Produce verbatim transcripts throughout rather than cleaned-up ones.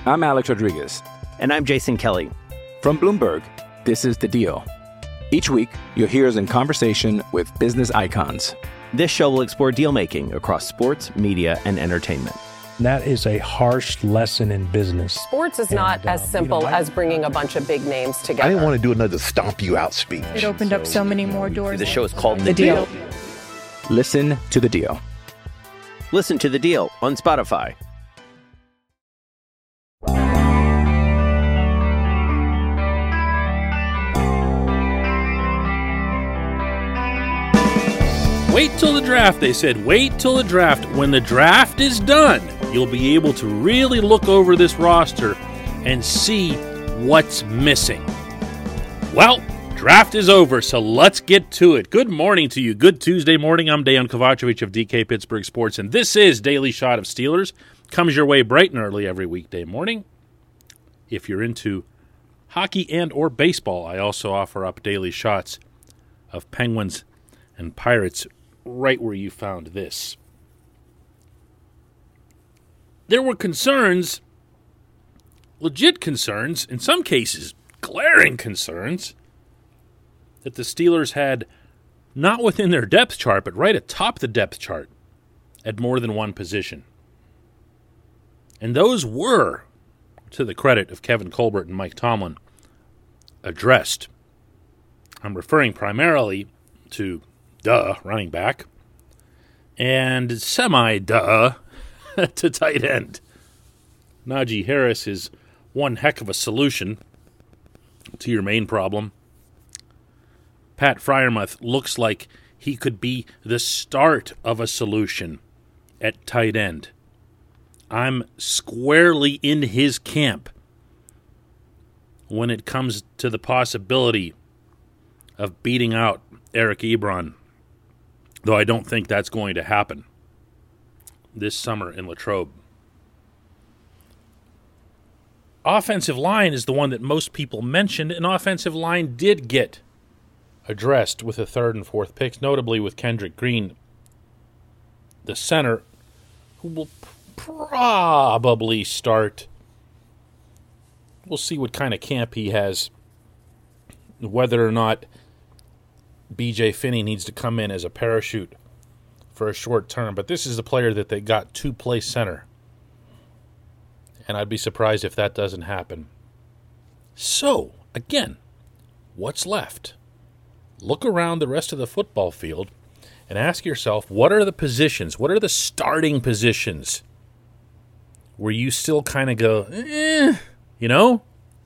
I'm Alex Rodriguez. And I'm Jason Kelly. From Bloomberg, this is The Deal. Each week, you'll hear us in conversation with business icons. This show will explore deal-making across sports, media, and entertainment. That is a harsh lesson in business. Sports is not and, uh, as simple you know, I, as bringing a bunch of big names together. I didn't want to do another stomp you out speech. It opened so, up so many more doors. The show is called The, the deal. deal. Listen to The Deal. Listen to The Deal on Spotify. Wait till the draft, they said. Wait till the draft. When the draft is done, you'll be able to really look over this roster and see what's missing. Well, draft is over, so let's get to it. Good morning to you. Good Tuesday morning. I'm Dejan Kovacevic of D K Pittsburgh Sports, and this is Daily Shot of Steelers. Comes your way bright and early every weekday morning. If you're into hockey and or baseball, I also offer up daily shots of Penguins and Pirates right where you found this. There were concerns, legit concerns, in some cases glaring concerns, that the Steelers had not within their depth chart, but right atop the depth chart at more than one position. And those were, to the credit of Kevin Colbert and Mike Tomlin, addressed. I'm referring primarily to duh, running back, and semi-duh to tight end. Najee Harris is one heck of a solution to your main problem. Pat Freiermuth looks like he could be the start of a solution at tight end. I'm squarely in his camp when it comes to the possibility of beating out Eric Ebron, though I don't think that's going to happen this summer in Latrobe. Offensive line is the one that most people mentioned, and offensive line did get addressed with the third and fourth picks, notably with Kendrick Green, the center, who will probably start. We'll see what kind of camp he has, whether or not B J Finney needs to come in as a parachute for a short term. But this is a player that they got to play center, and I'd be surprised if that doesn't happen. So, again, what's left? Look around the rest of the football field and ask yourself, what are the positions, what are the starting positions where you still kind of go, eh, you know?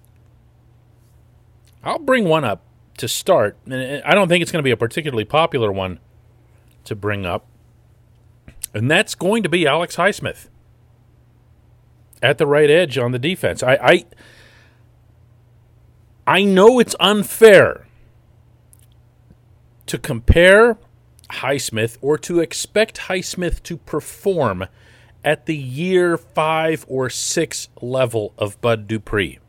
I'll bring one up to start, and I don't think it's going to be a particularly popular one to bring up, and that's going to be Alex Highsmith at the right edge on the defense. I, I, I know it's unfair to compare Highsmith or to expect Highsmith to perform at the year five or six level of Bud Dupree,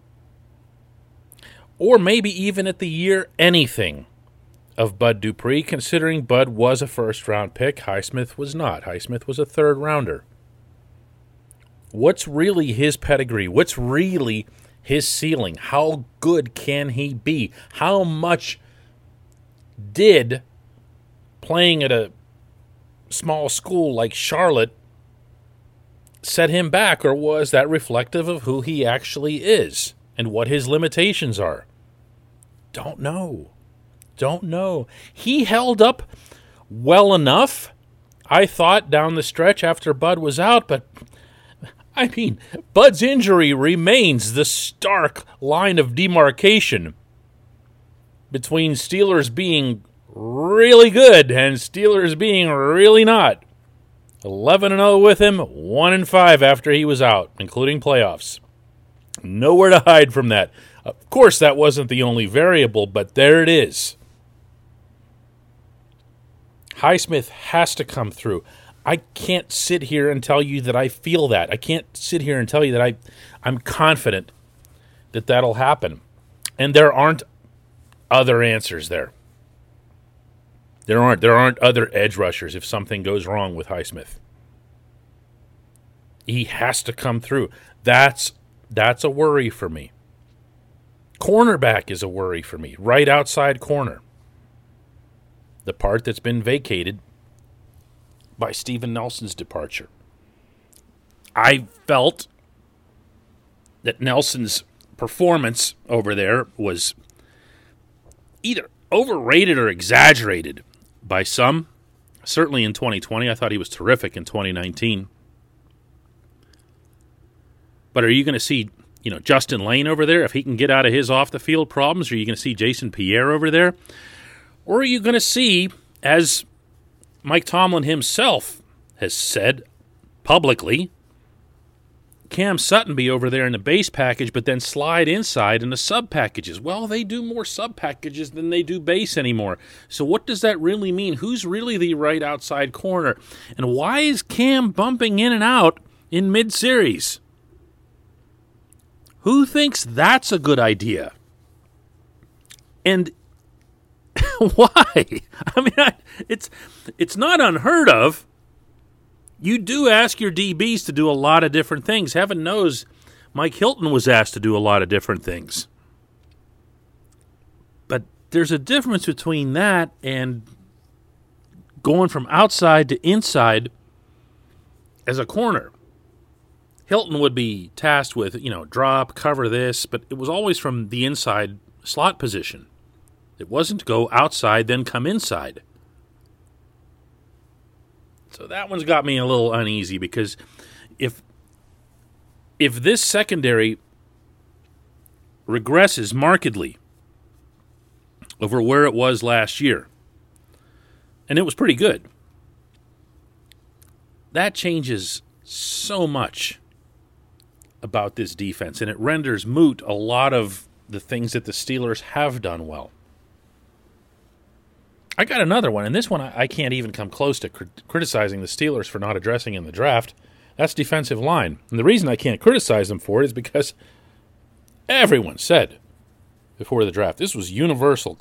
or maybe even at the year anything of Bud Dupree, considering Bud was a first-round pick. Highsmith was not. Highsmith was a third-rounder. What's really his pedigree? What's really his ceiling? How good can he be? How much did playing at a small school like Charlotte set him back, or was that reflective of who he actually is and what his limitations are? Don't know. Don't know. He held up well enough, I thought, down the stretch after Bud was out, but I mean, Bud's injury remains the stark line of demarcation between Steelers being really good and Steelers being really not. eleven and oh with him, one and five after he was out, including playoffs. Nowhere to hide from that. Of course, that wasn't the only variable, but there it is. Highsmith has to come through. I can't sit here and tell you that I feel that. I can't sit here and tell you that I, I'm confident that that'll happen. And there aren't other answers there. There aren't. There aren't other edge rushers if something goes wrong with Highsmith. He has to come through. That's That's a worry for me. Cornerback is a worry for me. Right outside corner. The part that's been vacated by Steven Nelson's departure. I felt that Nelson's performance over there was either overrated or exaggerated by some. Certainly in twenty twenty. I thought he was terrific in twenty nineteen. But are you going to see, you know, Justin Lane over there if he can get out of his off-the-field problems? Or are you going to see Jason Pierre over there? Or are you going to see, as Mike Tomlin himself has said publicly, Cam Sutton be over there in the base package, but then slide inside in the sub packages? Well, they do more sub packages than they do base anymore. So what does that really mean? Who's really the right outside corner? And why is Cam bumping in and out in mid-series? Who thinks that's a good idea? And why? I mean, I, it's it's not unheard of. You do ask your D Bs to do a lot of different things. Heaven knows Mike Hilton was asked to do a lot of different things. But there's a difference between that and going from outside to inside as a corner. Hilton would be tasked with, you know, drop, cover this, but it was always from the inside slot position. It wasn't go outside, then come inside. So that one's got me a little uneasy because if if this secondary regresses markedly over where it was last year, and it was pretty good, that changes so much about this defense, and it renders moot a lot of the things that the Steelers have done well. I got another one, and this one I, I can't even come close to cr- criticizing the Steelers for not addressing in the draft. That's defensive line. And the reason I can't criticize them for it is because everyone said before the draft, this was universal,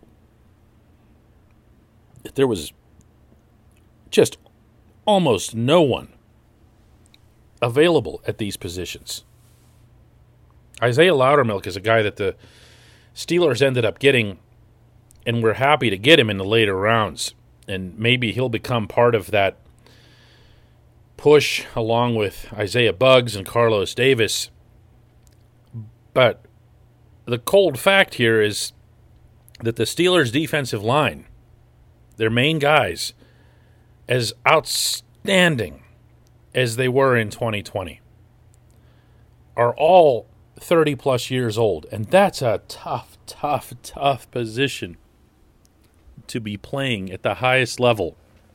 that there was just almost no one available at these positions. Isaiah Loudermilk is a guy that the Steelers ended up getting, and we're happy to get him in the later rounds. And maybe he'll become part of that push along with Isaiah Buggs and Carlos Davis. But the cold fact here is that the Steelers' defensive line, their main guys, as outstanding as they were in twenty twenty, are all thirty-plus years old. And that's a tough, tough, tough position to be playing at the highest level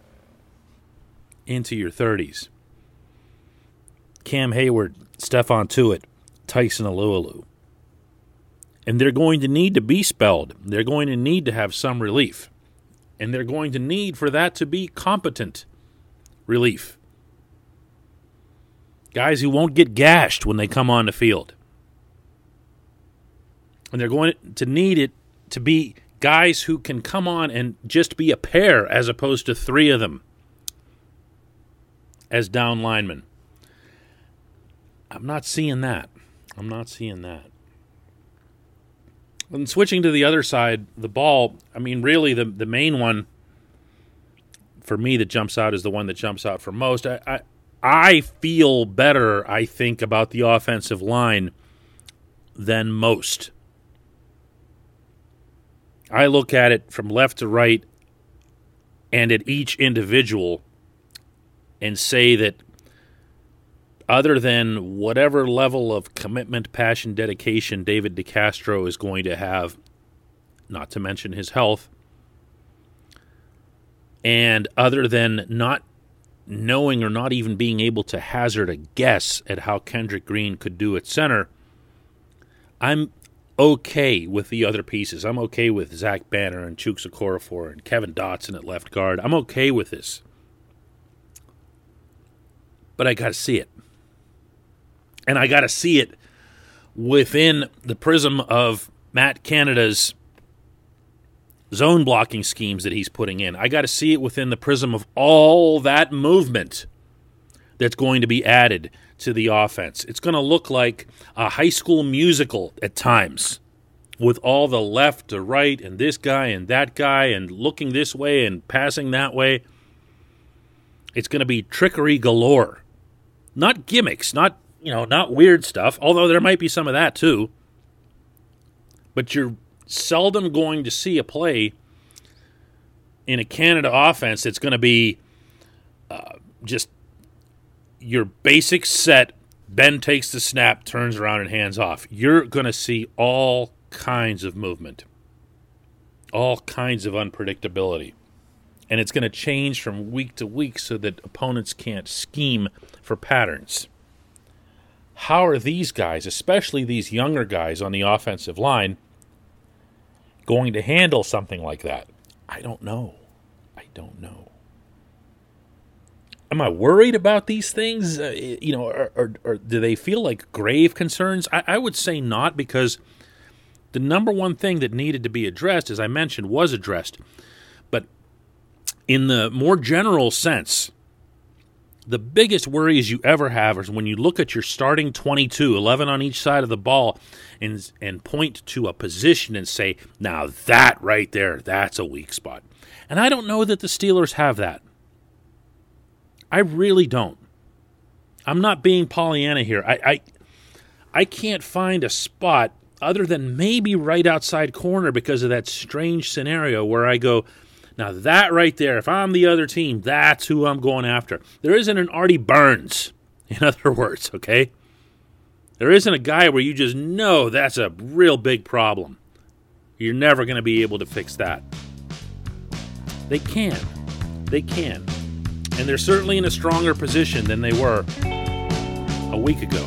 into your thirties. Cam Hayward, Stephon Tuitt, Tyson Alualu. And they're going to need to be spelled. They're going to need to have some relief. And they're going to need for that to be competent relief. Guys who won't get gashed when they come on the field. And they're going to need it to be guys who can come on and just be a pair as opposed to three of them as down linemen. I'm not seeing that. I'm not seeing that. And switching to the other side, the ball, I mean, really the, the main one for me that jumps out is the one that jumps out for most. I, I I feel better, I think, about the offensive line than most. I look at it from left to right and at each individual and say that other than whatever level of commitment, passion, dedication David DeCastro is going to have, not to mention his health, and other than not knowing or not even being able to hazard a guess at how Kendrick Green could do at center, I'm okay with the other pieces. I'm okay with Zach Banner and Chuks Okorafor and Kevin Dotson at left guard. I'm okay with this. But I got to see it. And I got to see it within the prism of Matt Canada's zone blocking schemes that he's putting in. I got to see it within the prism of all that movement that's going to be added to the offense. It's going to look like a high school musical at times, with all the left to right and this guy and that guy and looking this way and passing that way. It's going to be trickery galore. Not gimmicks, not, you know, not weird stuff, although there might be some of that too. But you're seldom going to see a play in a Canada offense that's going to be uh, just your basic set. Ben takes the snap, turns around, and hands off. You're going to see all kinds of movement, all kinds of unpredictability. And it's going to change from week to week so that opponents can't scheme for patterns. How are these guys, especially these younger guys on the offensive line, going to handle something like that? I don't know. I don't know. Am I worried about these things? Uh, you know, or, or, or do they feel like grave concerns? I, I would say not, because the number one thing that needed to be addressed, as I mentioned, was addressed. But in the more general sense, the biggest worries you ever have is when you look at your starting twenty-two, eleven on each side of the ball, and and point to a position and say, now that right there, that's a weak spot. And I don't know that the Steelers have that. I really don't. I'm not being Pollyanna here. I, I I can't find a spot other than maybe right outside corner because of that strange scenario where I go, now that right there, if I'm the other team, that's who I'm going after. There isn't an Artie Burns, in other words, okay? There isn't a guy where you just know that's a real big problem. You're never going to be able to fix that. They can. They can. And they're certainly in a stronger position than they were a week ago.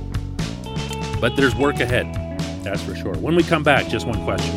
But there's work ahead, that's for sure. When we come back, just one question.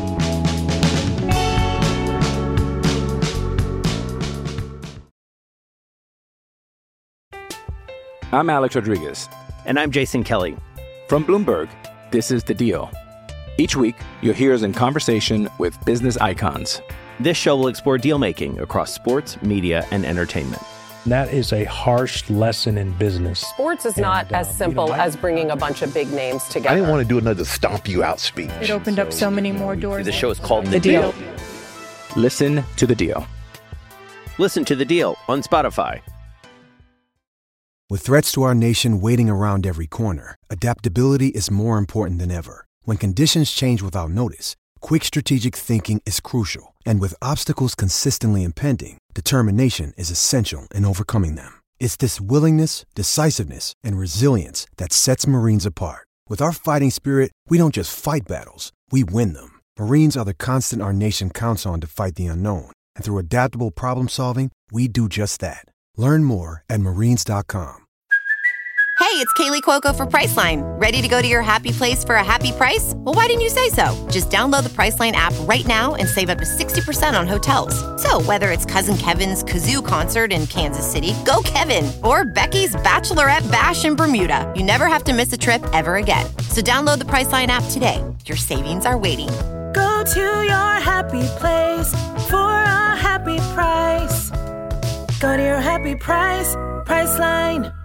I'm Alex Rodriguez. And I'm Jason Kelly. From Bloomberg, this is The Deal. Each week, you'll hear us in conversation with business icons. This show will explore deal-making across sports, media, and entertainment. That is a harsh lesson in business. Sports is And, not uh, as you simple know, I- as bringing a bunch of big names together. I didn't want to do another stomp you out speech. It opened up so many more doors. The show is called The The Deal. Deal. Listen to The Deal. Listen to The Deal on Spotify. With threats to our nation waiting around every corner, adaptability is more important than ever. When conditions change without notice, quick strategic thinking is crucial. And with obstacles consistently impending, determination is essential in overcoming them. It's this willingness, decisiveness, and resilience that sets Marines apart. With our fighting spirit, we don't just fight battles, we win them. Marines are the constant our nation counts on to fight the unknown. And through adaptable problem solving, we do just that. Learn more at marines dot com. Hey, it's Kaylee Cuoco for Priceline. Ready to go to your happy place for a happy price? Well, why didn't you say so? Just download the Priceline app right now and save up to sixty percent on hotels. So whether it's Cousin Kevin's Kazoo Concert in Kansas City, go Kevin, or Becky's Bachelorette Bash in Bermuda, you never have to miss a trip ever again. So download the Priceline app today. Your savings are waiting. Go to your happy place for a happy price. Go to your happy price, Priceline.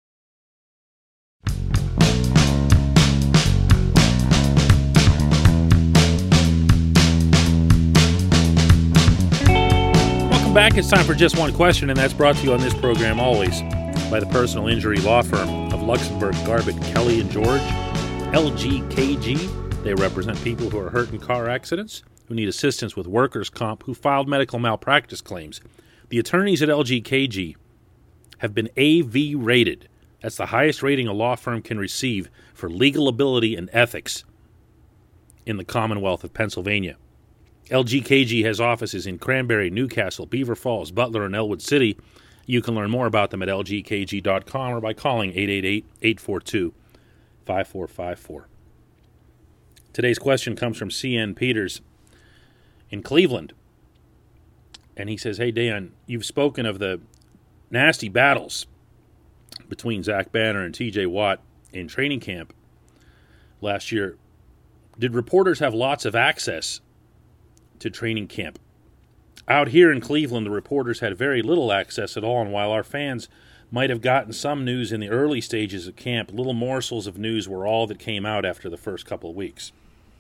Welcome back. It's time for Just One Question, and that's brought to you on this program always by the personal injury law firm of Luxembourg, Garbutt, Kelly and George, L G K G. They represent people who are hurt in car accidents, who need assistance with workers' comp, who filed medical malpractice claims. The attorneys at L G K G have been A V rated. That's the highest rating a law firm can receive for legal ability and ethics in the Commonwealth of Pennsylvania. L G K G has offices in Cranberry, Newcastle, Beaver Falls, Butler, and Elwood City. You can learn more about them at L G K G dot com or by calling eight eight eight, eight four two, five four five four. Today's question comes from C N Peters in Cleveland. And he says, hey, Dan, you've spoken of the nasty battles between Zach Banner and T J Watt in training camp last year. Did reporters have lots of access to training camp? Out here in Cleveland, the reporters had very little access at all, and while our fans might have gotten some news in the early stages of camp. Little morsels of news were all that came out after the first couple of weeks.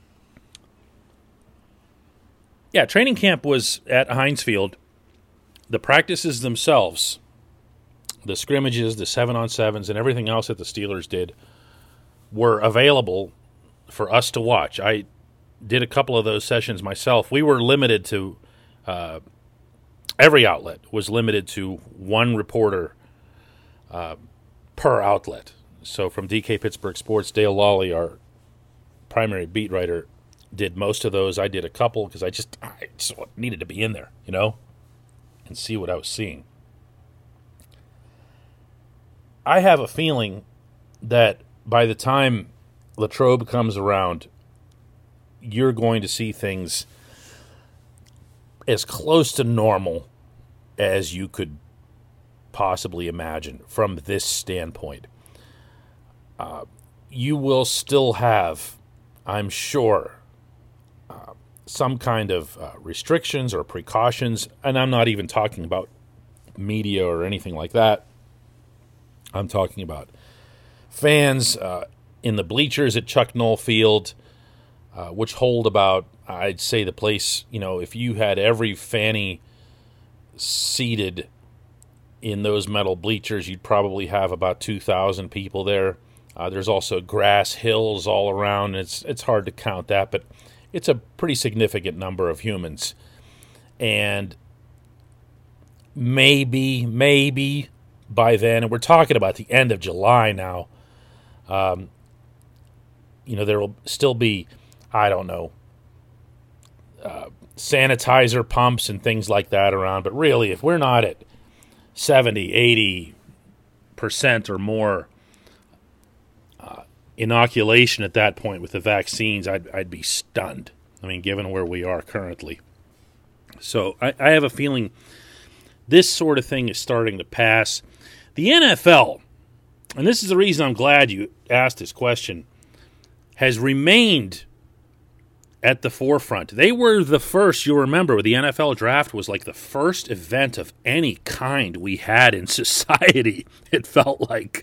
Yeah, training camp was at Heinz Field. The practices themselves, the scrimmages, the seven-on-sevens, and everything else that the Steelers did were available for us to watch. I did a couple of those sessions myself. We were limited to, uh, every outlet was limited to one reporter uh, per outlet. So from D K Pittsburgh Sports, Dale Lawley, our primary beat writer, did most of those. I did a couple because I just, I just needed to be in there, you know, and see what I was seeing. I have a feeling that by the time Latrobe comes around, you're going to see things as close to normal as you could possibly imagine from this standpoint. Uh, you will still have, I'm sure, uh, some kind of uh, restrictions or precautions, and I'm not even talking about media or anything like that. I'm talking about fans uh, in the bleachers at Chuck Noll Field, uh, which hold about, I'd say the place, you know, if you had every fanny seated in those metal bleachers, you'd probably have about two thousand people there. Uh, there's also grass hills all around. It's it's hard to count that, but it's a pretty significant number of humans. And maybe, maybe by then, and we're talking about the end of July now, um, you know, there will still be, I don't know, uh, sanitizer pumps and things like that around. But really, if we're not at seventy, eighty percent or more uh, inoculation at that point with the vaccines, I'd, I'd be stunned. I mean, given where we are currently. So I, I have a feeling this sort of thing is starting to pass. The N F L, and this is the reason I'm glad you asked this question, has remained at the forefront. They were the first, you'll remember, the N F L draft was like the first event of any kind we had in society, it felt like.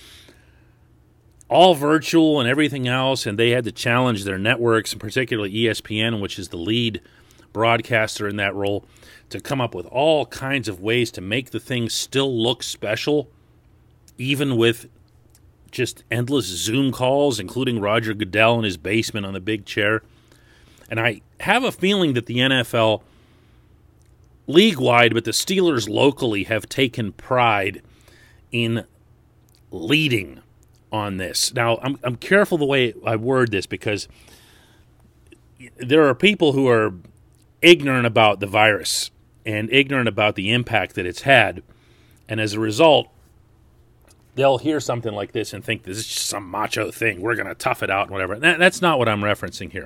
All virtual and everything else, and they had to challenge their networks, and particularly E S P N, which is the lead broadcaster in that role, to come up with all kinds of ways to make the thing still look special, even with just endless Zoom calls, including Roger Goodell in his basement on the big chair. And I have a feeling that the N F L, league-wide, but the Steelers locally, have taken pride in leading on this. Now, I'm I'm careful the way I word this, because there are people who are ignorant about the virus and ignorant about the impact that it's had. And as a result, they'll hear something like this and think this is just some macho thing. We're going to tough it out and whatever. That, that's not what I'm referencing here.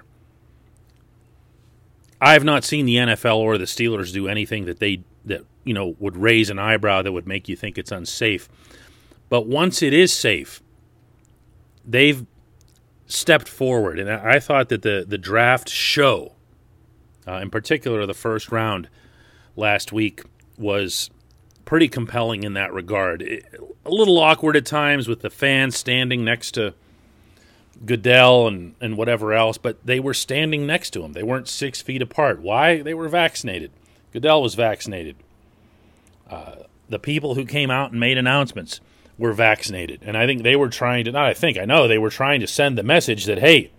I have not seen the N F L or the Steelers do anything that they that you know would raise an eyebrow that would make you think it's unsafe. But once it is safe, they've stepped forward. And I thought that the, the draft show, uh, in particular the first round last week, was pretty compelling in that regard. It, a little awkward at times with the fans standing next to Goodell and, and whatever else, but they were standing next to him. They weren't six feet apart. Why? They were vaccinated. Goodell was vaccinated. Uh, the people who came out and made announcements were vaccinated. And I think they were trying to, not I think, I know they were trying to send the message that, hey,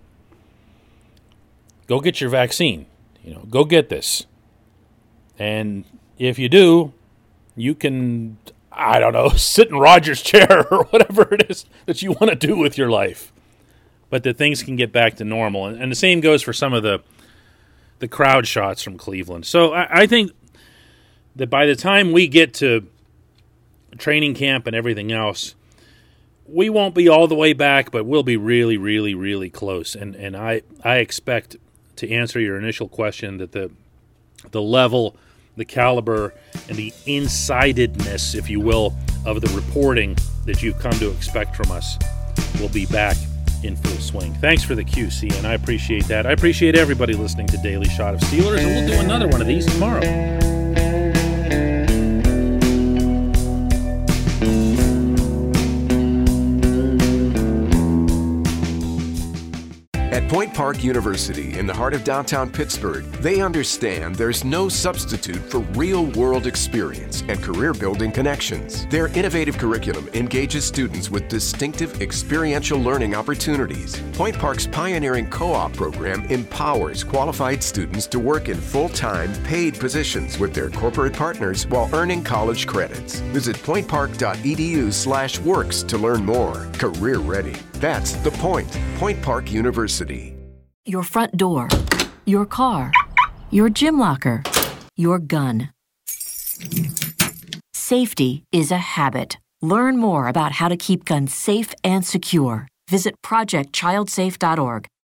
go get your vaccine. You know, go get this. And if you do, you can, I don't know, sit in Roger's chair or whatever it is that you want to do with your life. But that things can get back to normal. And, and the same goes for some of the the crowd shots from Cleveland. So I, I think that by the time we get to training camp and everything else, we won't be all the way back, but we'll be really, really, really close. And and I, I expect, to answer your initial question, that the the level, the caliber, and the insidedness, if you will, of the reporting that you've come to expect from us will be back in full swing. Thanks for the Q C, and I appreciate that. I appreciate everybody listening to Daily Shot of Steelers, and we'll do another one of these tomorrow. At Point Park University in the heart of downtown Pittsburgh, they understand there's no substitute for real-world experience and career-building connections. Their innovative curriculum engages students with distinctive experiential learning opportunities. Point Park's pioneering co-op program empowers qualified students to work in full-time, paid positions with their corporate partners while earning college credits. Visit pointpark.edu slash works to learn more. Career ready. That's the point. Point Park University. Your front door, your car, your gym locker, your gun. Safety is a habit. Learn more about how to keep guns safe and secure. Visit project child safe dot org.